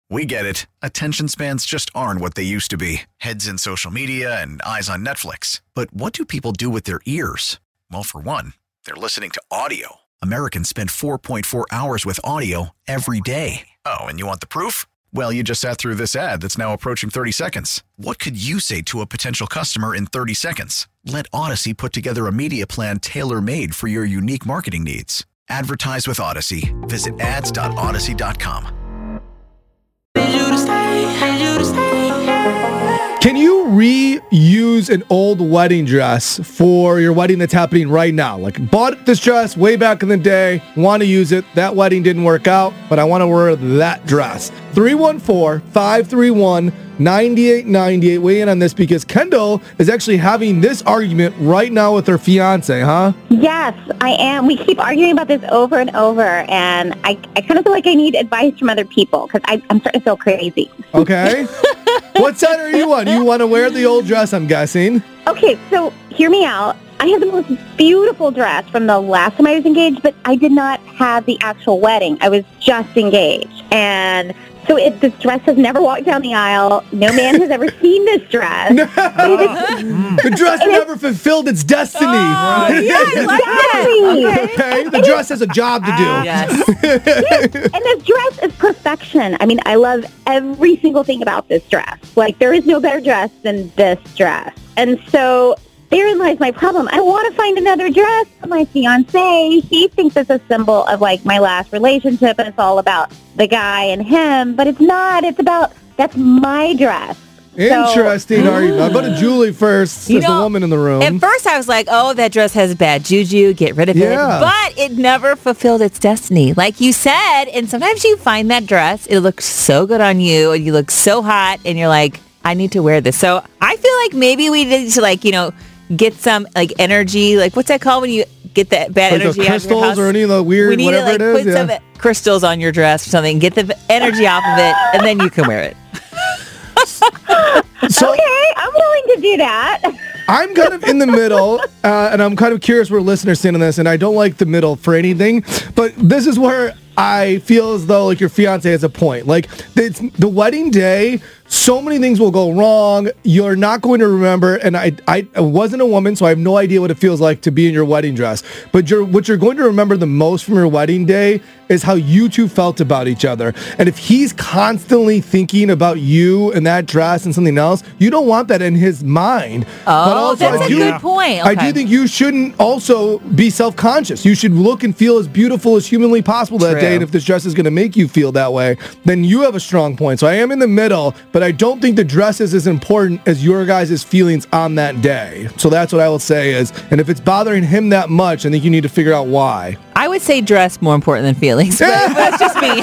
We get it. Attention spans just aren't what they used to be. Heads in social media and eyes on Netflix. But what do people do with their ears? Well, for one, they're listening to audio. Americans spend 4.4 hours with audio every day. Oh, and you want the proof? Well, you just sat through this ad that's now approaching 30 seconds. What could you say to a potential customer in 30 seconds? Let Odyssey put together a media plan tailor-made for your unique marketing needs. Advertise with Odyssey. Visit ads.odyssey.com. Can you reuse an old wedding dress for your wedding that's happening right now? Like, bought this dress way back in the day, want to use it. That wedding didn't work out, but I want to wear that dress. 314-531-9898. Weigh in on this because Kendall is actually having this argument right now with her fiance, huh? Yes, I am. We keep arguing about this over and over, and I kind of feel like I need advice from other people because I'm starting to feel crazy. Okay. What side are you on? You want to wear the old dress, I'm guessing. Okay, so hear me out. I have the most beautiful dress from the last time I was engaged, but I did not have the actual wedding. I was just engaged. And so this dress has never walked down the aisle. No man has ever seen this dress. No. The dress never fulfilled its destiny. Yeah, I like that. Okay. The dress has a job to do. Yes. And this dress is perfection. I mean, I love every single thing about this dress. Like, there is no better dress than this dress. And so therein lies my problem. I want to find another dress for my fiancé. He thinks it's a symbol of, like, my last relationship, and it's all about the guy and him. But it's not. It's about, that's my dress. Interesting argument. I'll go to Julie first as the woman in the room. At first I was like, oh, that dress has bad juju, get rid of it. But it never fulfilled its destiny. Like you said, and sometimes you find that dress, it looks so good on you, and you look so hot, and you're like, I need to wear this. So I feel like maybe we need to, get some, energy. Like, what's that called when you get that bad energy out of your house? Crystals or any of the weird, whatever it is? Put some crystals on your dress or something, get the energy off of it, and then you can wear it. Okay, I'm willing to do that. I'm kind of in the middle, and I'm kind of curious where listeners stand on this, and I don't like the middle for anything, but this is where I feel as though, your fiance has a point. Like, it's the wedding day, so many things will go wrong. You're not going to remember, and I wasn't a woman, so I have no idea what it feels like to be in your wedding dress. But what you're going to remember the most from your wedding day is how you two felt about each other. And if he's constantly thinking about you and that dress and something else, you don't want that in his mind. Oh, but also, that's a good point. Okay. I do think you shouldn't also be self-conscious. You should look and feel as beautiful as humanly possible that day. And if this dress is going to make you feel that way, then you have a strong point. So I am in the middle, but I don't think the dress is as important as your guys' feelings on that day. So that's what I will say is, and if it's bothering him that much, I think you need to figure out why. I would say dress more important than feelings, but that's just me.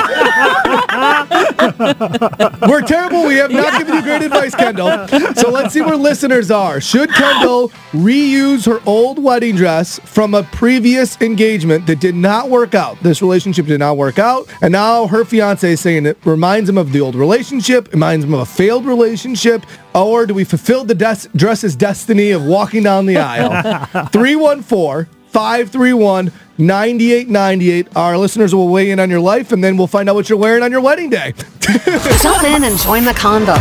We're terrible. We have not given you great advice, Kendall. So let's see where listeners are. Should Kendall reuse her old wedding dress from a previous engagement that did not work out? This relationship did not work out, and now her fiance is saying it reminds him of the old relationship, it reminds him of a failed relationship, or do we fulfill the dress's destiny of walking down the aisle? 314-531-9898. Our listeners will weigh in on your life, and then we'll find out what you're wearing on your wedding day. Jump in and join the convo.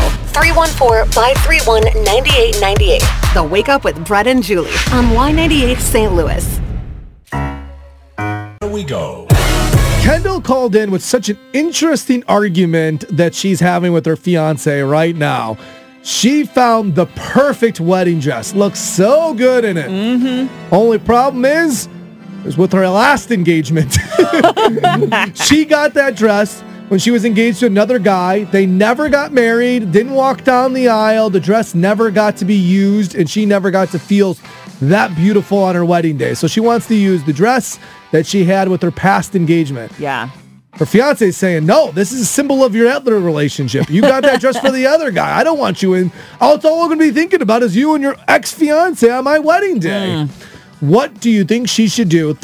314-531-9898. The Wake Up with Brett and Julie on Y98 St. Louis. Here we go. Kendall called in with such an interesting argument that she's having with her fiance right now. She found the perfect wedding dress. Looks so good in it. Mm-hmm. Only problem is with her last engagement. She got that dress when she was engaged to another guy. They never got married, didn't walk down the aisle. The dress never got to be used, and she never got to feel that beautiful on her wedding day. So she wants to use the dress that she had with her past engagement. Yeah. Her fiance is saying, no, this is a symbol of your other relationship. You got that dress for the other guy. I don't want you in. All I'm going to be thinking about is you and your ex-fiance on my wedding day. What do you think she should do?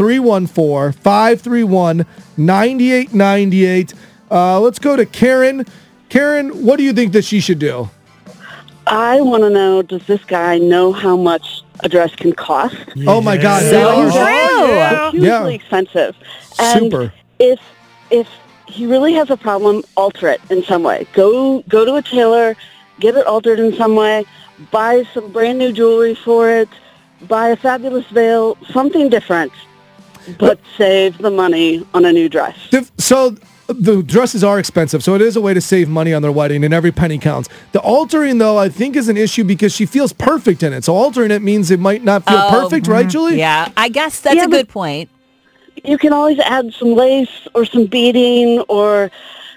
314-531-9898. Let's go to Karen. Karen, what do you think that she should do? I want to know, does this guy know how much a dress can cost? Yeah. Oh, my God. So It's hugely expensive. And Super. If he really has a problem, alter it in some way. Go to a tailor, get it altered in some way, buy some brand new jewelry for it, buy a fabulous veil, something different, but save the money on a new dress. So the dresses are expensive, so it is a way to save money on their wedding, and every penny counts. The altering, though, I think is an issue because she feels perfect in it. So altering it means it might not feel perfect, right, Julie? Yeah, I guess that's a good point. You can always add some lace or some beading or,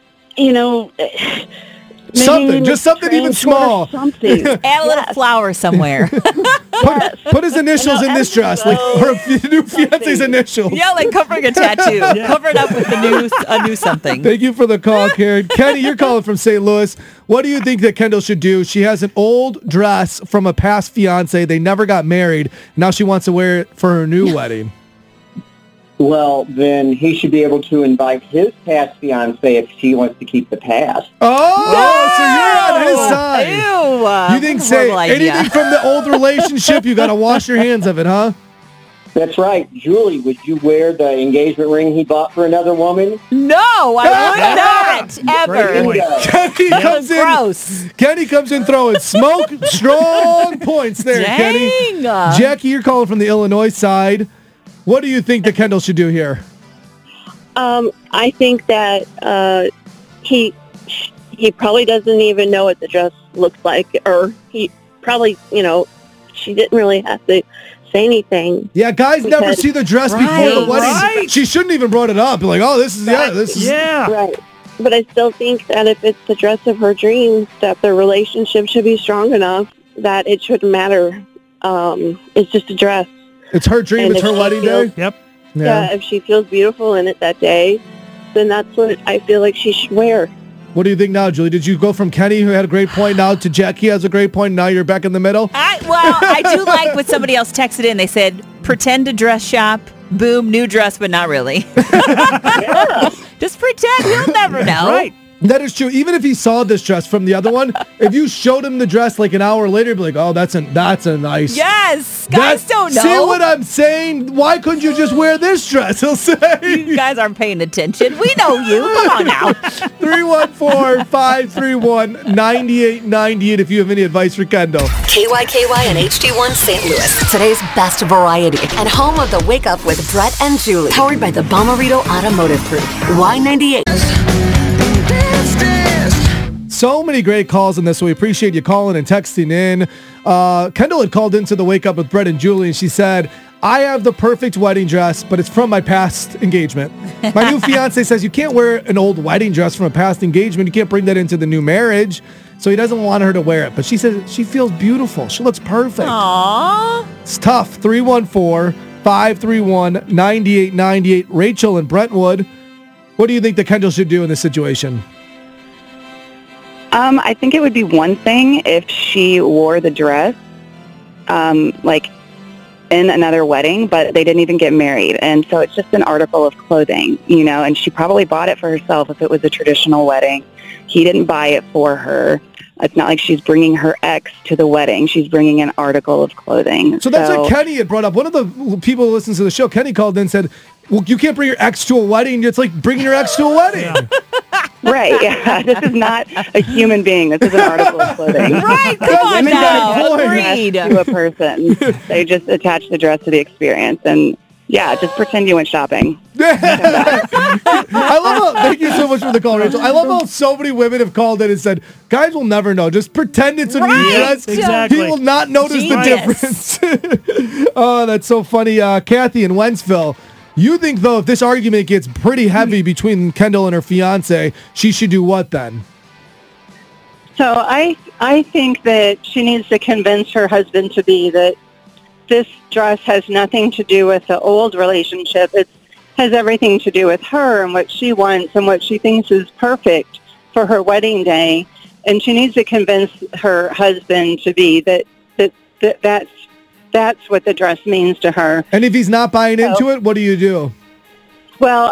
something, just something even small. Something. Add a little flower somewhere. Put his initials in this dress, like her new fiance's initials. Yeah, like covering a tattoo. Cover it up with a new something. Thank you for the call, Karen. Kenny, you're calling from St. Louis. What do you think that Kendall should do? She has an old dress from a past fiance. They never got married. Now she wants to wear it for her new wedding. Well, then he should be able to invite his past fiancée if she wants to keep the past. Oh, so you're on his side. Ew. You think, say, anything from the old relationship, you got to wash your hands of it, huh? That's right. Julie, would you wear the engagement ring he bought for another woman? No, I would not, ever. Kenny comes in throwing smoke, strong points there, Dang. Kenny. Jackie, you're calling from the Illinois side. What do you think that Kendall should do here? I think that he probably doesn't even know what the dress looks like, or he probably, she didn't really have to say anything. Yeah, guys never see the dress before the wedding. Right. She shouldn't even brought it up. Like, oh, this is. Right. But I still think that if it's the dress of her dreams, that the relationship should be strong enough that it shouldn't matter. It's just a dress. It's her dream. And it's her wedding day. Yep. Yeah, if she feels beautiful in it that day, then that's what I feel like she should wear. What do you think now, Julie? Did you go from Kenny, who had a great point, now to Jackie has a great point, now you're back in the middle? I do like what somebody else texted in. They said, pretend to dress shop. Boom, new dress, but not really. Just pretend. He'll never know. Right. That is true. Even if he saw this dress from the other one, if you showed him the dress like an hour later, he'd be like, oh, that's a nice. Yes. Guys don't know. See what I'm saying? Why couldn't you just wear this dress? He'll say. You guys aren't paying attention. We know you. Come on now. 314-531-9898 if you have any advice for Kendall. KYKY and HD1 St. Louis. Today's best variety and home of the Wake Up with Brett and Julie. Powered by the Bomarito Automotive Group. Y98. So many great calls in this. We appreciate you calling and texting in. Kendall had called into the Wake Up with Brett and Julie, and she said, I have the perfect wedding dress, but it's from my past engagement. My new fiance says you can't wear an old wedding dress from a past engagement. You can't bring that into the new marriage. So he doesn't want her to wear it. But she says she feels beautiful. She looks perfect. Aww. It's tough. 314-531-9898. Rachel in Brentwood. What do you think that Kendall should do in this situation? I think it would be one thing if she wore the dress, like in another wedding, but they didn't even get married. And so it's just an article of clothing, and she probably bought it for herself if it was a traditional wedding. He didn't buy it for her. It's not like she's bringing her ex to the wedding. She's bringing an article of clothing. So that's what Kenny had brought up. One of the people who listens to the show, Kenny called in and said, well, you can't bring your ex to a wedding. It's like bringing your ex to a wedding. Yeah. Right, yeah. This is not a human being. This is an article of clothing. Right, come on Women now. don't Agreed. dress to a person. They just attach the dress to the experience. And, yeah, just pretend you went shopping. I love how, thank you so much for the call, Rachel. I love how so many women have called in and said, guys will never know. Just pretend it's a new dress. Exactly. He will not notice the difference. Oh, that's so funny. Kathy in Wentzville. You think, though, if this argument gets pretty heavy between Kendall and her fiance, she should do what then? So I think that she needs to convince her husband-to-be that this dress has nothing to do with the old relationship. It has everything to do with her and what she wants and what she thinks is perfect for her wedding day. And she needs to convince her husband-to-be that's what the dress means to her. And if he's not buying into it, what do you do? Well,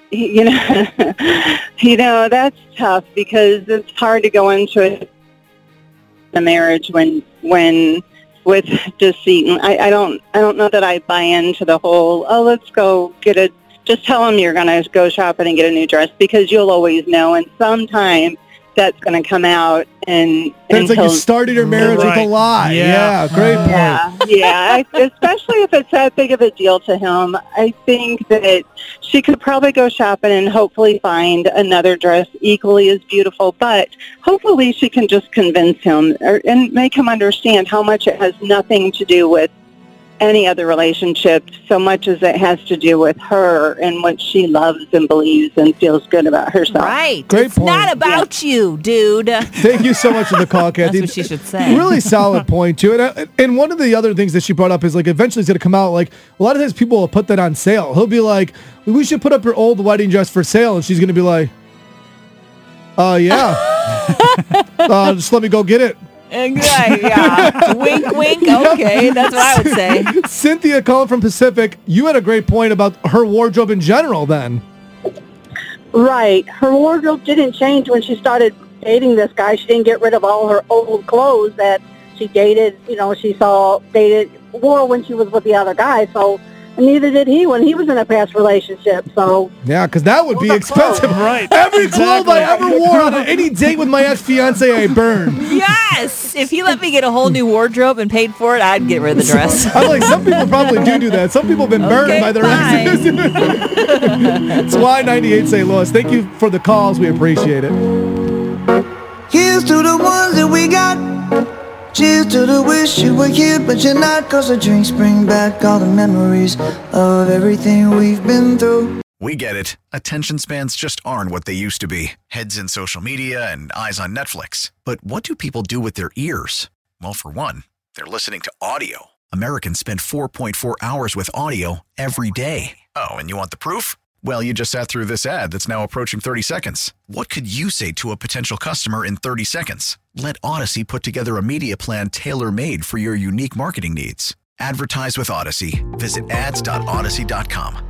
that's tough because it's hard to go into a marriage when with deceit. And I don't know that I buy into the whole, let's go get a just tell him you're going to go shopping and get a new dress, because you'll always know. And sometime that's going to come out, and it's like you started your marriage with a lie. Yeah, great point. Yeah. Especially if it's that big of a deal to him. I think that she could probably go shopping and hopefully find another dress equally as beautiful, but hopefully she can just convince him and make him understand how much it has nothing to do with any other relationship, so much as it has to do with her and what she loves and believes and feels good about herself. Right. Great it's point. not about you, dude. Thank you so much for the call, Kathy. That's what she should say. Really solid point, too. And one of the other things that she brought up is, like, eventually it's going to come out, like, a lot of times people will put that on sale. He'll be like, we should put up your old wedding dress for sale. And she's going to be like, yeah. Just let me go get it. Yeah. Wink, wink. Okay, that's what I would say. Cynthia calling from Pacific, you had a great point about her wardrobe in general then. Right. Her wardrobe didn't change when she started dating this guy. She didn't get rid of all her old clothes that she dated, wore when she was with the other guy. So neither did he when he was in a past relationship. So yeah, because that would be expensive. Right. Every clothes I ever wore on any date with my ex-fiance, I burned. Yes. If he let me get a whole new wardrobe and paid for it, I'd get rid of the dress. I'm like, some people probably do that. Some people have been burned by their exes. It's Y98 St. Louis. Thank you for the calls. We appreciate it. Here's to the ones that we got. Cheers to the wish you were here, but you're not, 'cause the drinks bring back all the memories of everything we've been through. We get it. Attention spans just aren't what they used to be. Heads in social media and eyes on Netflix. But what do people do with their ears? Well, for one, they're listening to audio. Americans spend 4.4 hours with audio every day. Oh, and you want the proof? Well, you just sat through this ad that's now approaching 30 seconds. What could you say to a potential customer in 30 seconds? Let Odyssey put together a media plan tailor-made for your unique marketing needs. Advertise with Odyssey. Visit ads.odyssey.com.